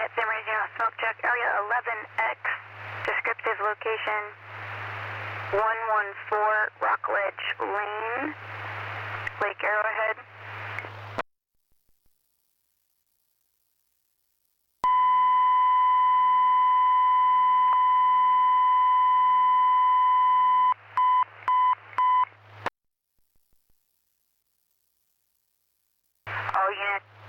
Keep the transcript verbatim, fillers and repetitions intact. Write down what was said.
at San Bernardino, smoke check, area eleven X, descriptive location, one one four Rockledge Lane, Lake Arrowhead. All units